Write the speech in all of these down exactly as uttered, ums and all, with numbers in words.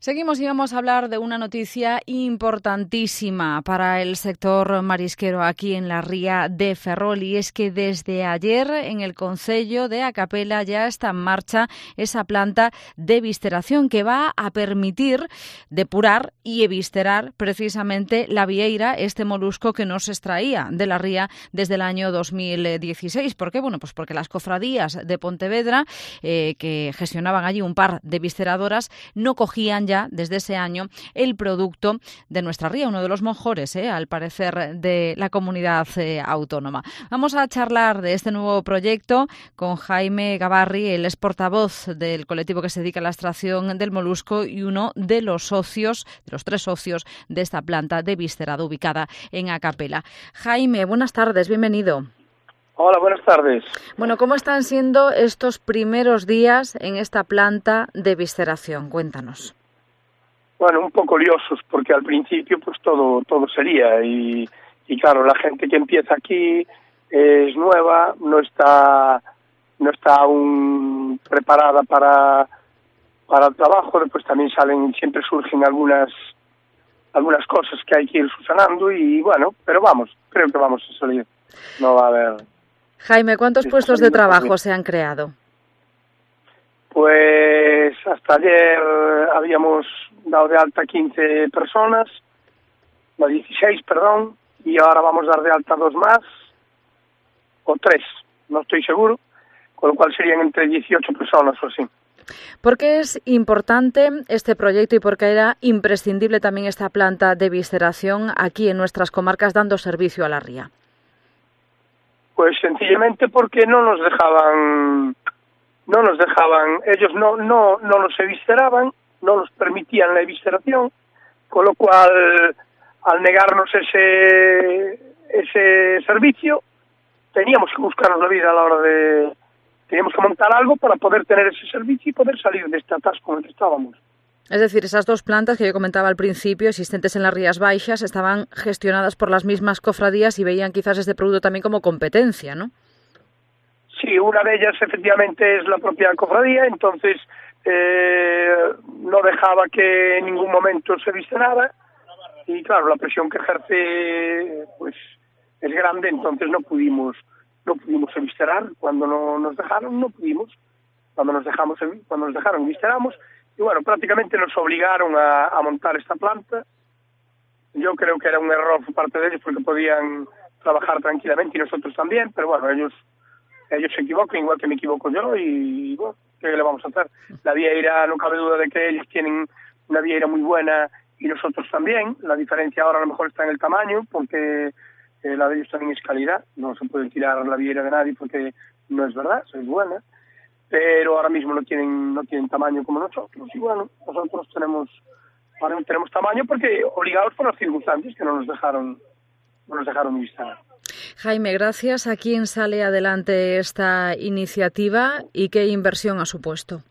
Seguimos y vamos a hablar de una noticia importantísima para el sector marisquero aquí en la ría de Ferrol, y es que desde ayer en el concello de A Capela ya está en marcha esa planta de visceración que va a permitir depurar y eviscerar precisamente la vieira, este molusco que nos extraía de la ría desde el año dos mil dieciséis. ¿Por qué? Bueno, pues porque las cofradías de Pontevedra, eh, que gestionaban allí un par de visceradoras, no cogían ya desde ese año el producto de nuestra ría, uno de los mejores, eh, al parecer, de la comunidad eh, autónoma. Vamos a charlar de este nuevo proyecto con Jaime Gabarri, el ex portavoz del colectivo que se dedica a la extracción del molusco y uno de los socios, de los tres socios de esta planta de viscerado ubicada en A Capela. Jaime, buenas tardes, bienvenido. Hola, buenas tardes. Bueno, ¿cómo están siendo estos primeros días en esta planta de visceración? Cuéntanos. Bueno, un poco liosos, porque al principio pues todo todo sería, y, y claro, la gente que empieza aquí es nueva, no está no está aún preparada para, para el trabajo. Después también salen, siempre surgen algunas algunas cosas que hay que ir subsanando, y bueno, pero vamos, creo que vamos a salir. No va a haber... Jaime, ¿cuántos puestos de trabajo se han creado? Pues hasta ayer habíamos dado de alta quince personas, no, dieciséis, perdón, y ahora vamos a dar de alta dos más, o tres, no estoy seguro, con lo cual serían entre dieciocho personas o así. ¿Por qué es importante este proyecto y por qué era imprescindible también esta planta de visceración aquí en nuestras comarcas dando servicio a la ría? Pues sencillamente porque no nos dejaban... No nos dejaban, ellos no no no nos evisceraban, no nos permitían la evisceración, con lo cual, al negarnos ese ese servicio, teníamos que buscarnos la vida a la hora de... Teníamos que montar algo para poder tener ese servicio y poder salir de este atasco en el que estábamos. Es decir, esas dos plantas que yo comentaba al principio, existentes en las Rías Baixas, estaban gestionadas por las mismas cofradías y veían quizás este producto también como competencia, ¿no? Sí, una de ellas efectivamente es la propia cofradía, entonces eh, no dejaba que en ningún momento se viscerara, y claro, la presión que ejerce pues es grande, entonces no pudimos no pudimos eviscerar. Cuando no nos dejaron, no pudimos. Cuando nos dejamos cuando nos dejaron, visceramos, y bueno, prácticamente nos obligaron a, a montar esta planta. Yo creo que era un error por parte de ellos, porque podían trabajar tranquilamente y nosotros también, pero bueno, ellos ellos se equivocan igual que me equivoco yo, y bueno, ¿qué le vamos a hacer? La vieira, no cabe duda de que ellos tienen una vieira muy buena y nosotros también. La diferencia ahora a lo mejor está en el tamaño, porque eh, la de ellos también es calidad. No se puede tirar la vieira de nadie porque no es verdad, es buena, pero ahora mismo no tienen no tienen tamaño como nosotros, y bueno, nosotros tenemos ahora tenemos tamaño porque obligados por las circunstancias que no nos dejaron no nos dejaron visitar. Jaime, gracias. ¿A quién sale adelante esta iniciativa y qué inversión ha supuesto?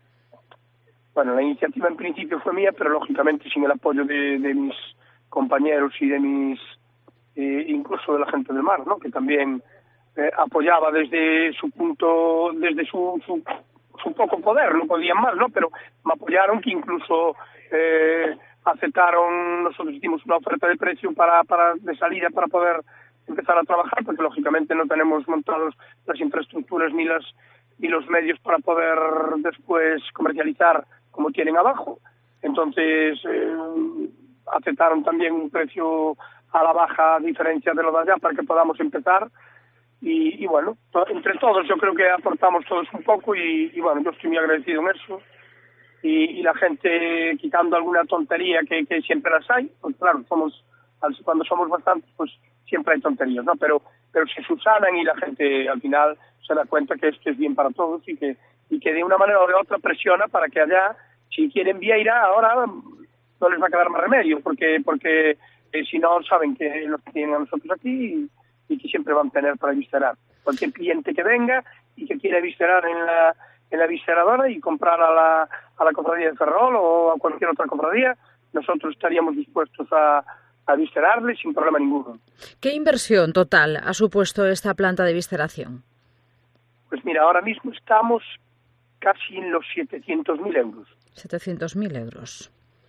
Bueno, la iniciativa en principio fue mía, pero lógicamente sin el apoyo de, de mis compañeros y de mis, eh, incluso de la gente del mar, ¿no? Que también eh, apoyaba desde su punto, desde su, su, su poco poder, no podían más, ¿no? Pero me apoyaron, que incluso eh, aceptaron, nosotros hicimos una oferta de precio para, para de salida para poder empezar a trabajar, porque lógicamente no tenemos montados las infraestructuras ni las ni los medios para poder después comercializar como tienen abajo. Entonces eh, aceptaron también un precio a la baja, a diferencia de lo de allá, para que podamos empezar. Y, y bueno, to- entre todos yo creo que aportamos todos un poco, y, y bueno, yo estoy muy agradecido en eso. Y, y la gente, quitando alguna tontería que, que siempre las hay, pues claro, somos cuando somos bastantes, pues siempre hay tonterías, ¿no? Pero pero se subsanan y la gente al final se da cuenta que esto es bien para todos, y que y que de una manera o de otra presiona para que allá, si quieren vieira, ahora no les va a quedar más remedio, porque porque eh, si no, saben que nos tienen a nosotros aquí, y, y que siempre van a tener para viscerar. Cualquier cliente que venga y que quiera viscerar en la en la visceradora y comprar a la a la cofradía de Ferrol o a cualquier otra cofradía, nosotros estaríamos dispuestos a a viscerarle sin problema ninguno. ¿Qué inversión total ha supuesto esta planta de visceración? Pues mira, ahora mismo estamos casi en los setecientos mil euros. setecientos mil euros.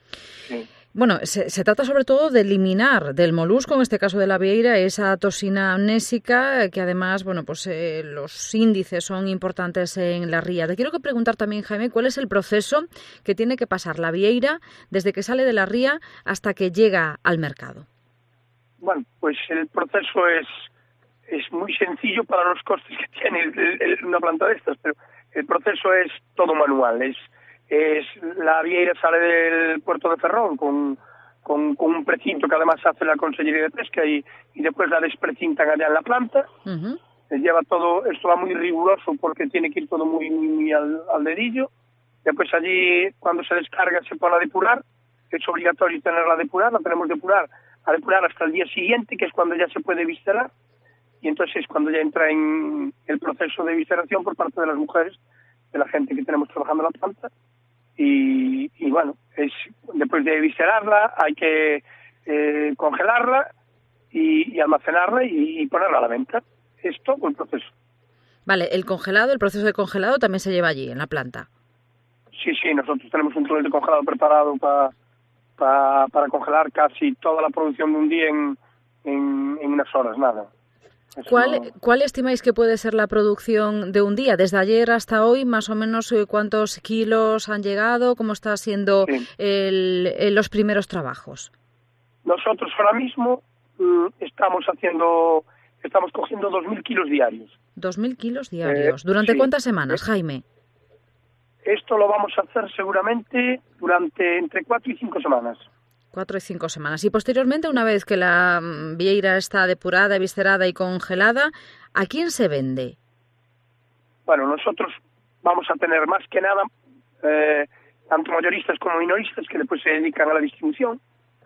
Sí. Bueno, se, se trata sobre todo de eliminar del molusco, en este caso de la vieira, esa toxina amnésica, que además, bueno, pues eh, los índices son importantes en la ría. Te quiero que preguntar también, Jaime, ¿cuál es el proceso que tiene que pasar la vieira desde que sale de la ría hasta que llega al mercado? Bueno, pues el proceso es, es muy sencillo para los costes que tiene el, el, una planta de estas, pero el proceso es todo manual, es... Es, la vieira sale del puerto de Ferrol con, con, con un precinto que además hace la Consellería de Pesca y, y después la desprecintan allá en la planta. Uh-huh. Lleva todo, esto va muy riguroso porque tiene que ir todo muy, muy, muy al, al dedillo. Después allí, cuando se descarga, se pone a depurar. Es obligatorio tenerla a depurar, la tenemos a depurar, a depurar hasta el día siguiente, que es cuando ya se puede viscerar. Y entonces es cuando ya entra en el proceso de visceración por parte de las mujeres, de la gente que tenemos trabajando en la planta. Y, y bueno, es después de viscerarla hay que eh, congelarla y, y almacenarla y, y ponerla a la venta. Es todo el proceso. Vale, el congelado, el proceso de congelado también se lleva allí, en la planta. Sí, sí, nosotros tenemos un túnel de congelado preparado para pa, para congelar casi toda la producción de un día en, en, en unas horas, nada. ¿Cuál, no... ¿Cuál estimáis que puede ser la producción de un día? Desde ayer hasta hoy, más o menos, ¿cuántos kilos han llegado? ¿Cómo está siendo sí. el, el, los primeros trabajos? Nosotros ahora mismo mm, estamos haciendo, estamos cogiendo dos mil kilos diarios. Dos mil kilos diarios. Eh, ¿Durante sí. cuántas semanas, Jaime? Esto lo vamos a hacer seguramente durante entre cuatro y cinco semanas. Cuatro y cinco semanas. Y posteriormente, una vez que la vieira está depurada, eviscerada y congelada, ¿a quién se vende? Bueno, nosotros vamos a tener más que nada eh, tanto mayoristas como minoristas que después se dedican a la distribución.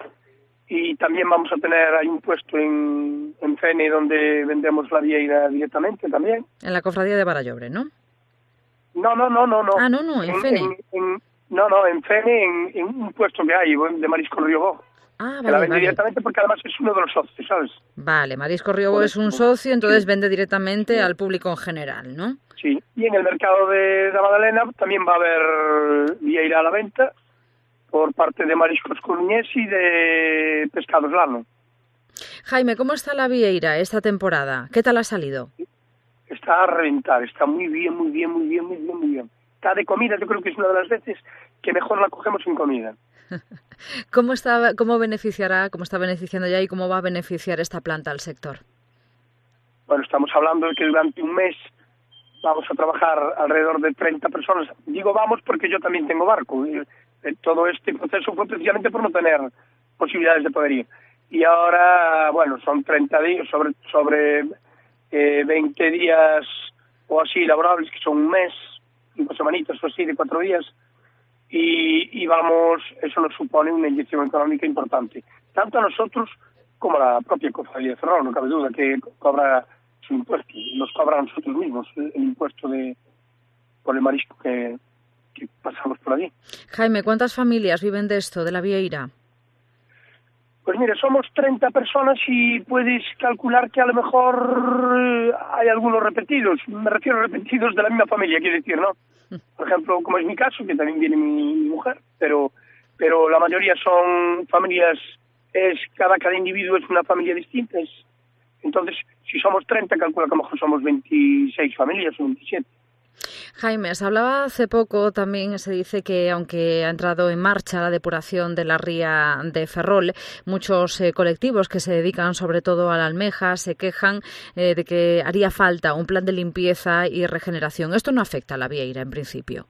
Y también vamos a tener, hay un puesto en, en Fene donde vendemos la vieira directamente también. En la cofradía de Barallobre, ¿no? No, no, no, no. no. Ah, no, no, en, en Fene. En, en, No, no, en Fene, en, en un puesto que hay, de Marisco Riobó. Ah, vale, que la vende vale. directamente porque además es uno de los socios, ¿sabes? Vale, Marisco Riobó es un socio, entonces sí. vende directamente sí. al público en general, ¿no? Sí, y en el mercado de la Madalena también va a haber vieira a la venta por parte de Mariscos Coruñés y de Pescados Lano. Jaime, ¿cómo está la vieira esta temporada? ¿Qué tal ha salido? Está a reventar, está muy bien, muy bien, muy bien, muy bien, muy bien. Está de comida, yo creo que es una de las veces que mejor la cogemos en comida. ¿Cómo está, cómo beneficiará, cómo está beneficiando ya y cómo va a beneficiar esta planta al sector? Bueno, estamos hablando de que durante un mes vamos a trabajar alrededor de treinta personas. Digo vamos porque yo también tengo barco. Y todo este proceso fue precisamente por no tener posibilidades de poder ir. Y ahora, bueno, son treinta días, sobre, sobre eh, veinte días o así laborables, que son un mes, cinco semanitas o así, de cuatro días. Y, y vamos, eso nos supone una inyección económica importante, tanto a nosotros como a la propia cofradía de Ferrol, no cabe duda, que cobra su impuesto, nos cobra a nosotros mismos el impuesto de por el marisco que, que pasamos por allí. Jaime, ¿cuántas familias viven de esto, de la vieira? Pues mire, somos treinta personas y puedes calcular que a lo mejor hay algunos repetidos, me refiero a repetidos de la misma familia, quiero decir, ¿no? Por ejemplo, como es mi caso, que también viene mi, mi mujer, pero pero la mayoría son familias, es cada cada individuo es una familia distinta. Es, entonces, si somos treinta, calcula que a lo mejor somos veintiséis familias o veintisiete. Jaime, se hablaba hace poco, también se dice que aunque ha entrado en marcha la depuración de la ría de Ferrol, muchos eh, colectivos que se dedican sobre todo a la almeja se quejan eh, de que haría falta un plan de limpieza y regeneración. Esto no afecta a la vieira en principio.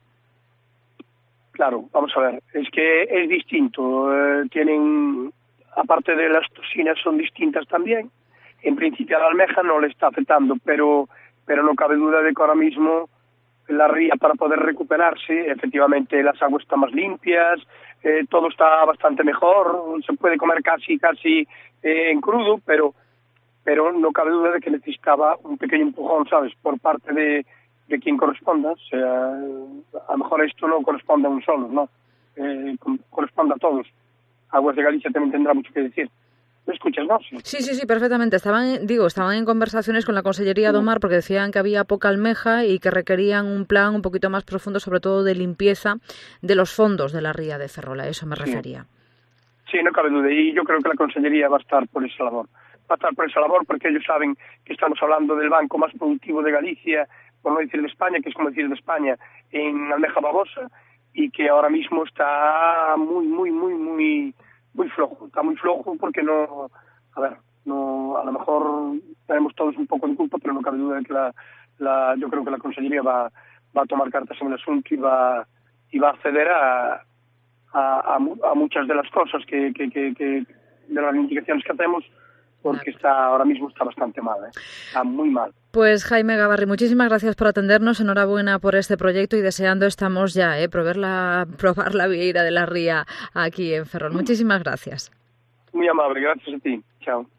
Claro, vamos a ver, es que es distinto. Eh, tienen, aparte de las toxinas, son distintas también. En principio a la almeja no le está afectando, pero, pero no cabe duda de que ahora mismo la ría, para poder recuperarse, efectivamente las aguas están más limpias, eh, todo está bastante mejor, se puede comer casi casi eh, en crudo, pero pero no cabe duda de que necesitaba un pequeño empujón, ¿sabes?, por parte de, de quien corresponda. O sea, a lo mejor esto no corresponde a un solo, ¿no? Eh, corresponde a todos. Aguas de Galicia también tendrá mucho que decir. ¿Me escuchas, no? Sí, sí, sí, sí, perfectamente. Estaban, digo, estaban en conversaciones con la Consellería do Mar porque decían que había poca almeja y que requerían un plan un poquito más profundo, sobre todo de limpieza de los fondos de la ría de Ferrol. A eso me sí. refería. Sí, no cabe duda. Y yo creo que la Consellería va a estar por esa labor. Va a estar por esa labor porque ellos saben que estamos hablando del banco más productivo de Galicia, por no decir de España, que es como decir de España, en almeja babosa, y que ahora mismo está muy, muy, muy, muy... muy flojo, está muy flojo porque no, a ver, no, a lo mejor tenemos todos un poco de culpa, pero no cabe duda de que la, la yo creo que la Consellería va, va a tomar cartas en el asunto y va, y va a acceder a, a, a, a muchas de las cosas que, que, que, que de las indicaciones que hacemos, porque está ahora mismo está bastante mal, ¿eh? Está muy mal. Pues Jaime Gabarri, muchísimas gracias por atendernos, enhorabuena por este proyecto y deseando estamos ya eh, probar la, probar la vieira de la ría aquí en Ferrol. Muchísimas gracias. Muy amable, gracias a ti. Chao.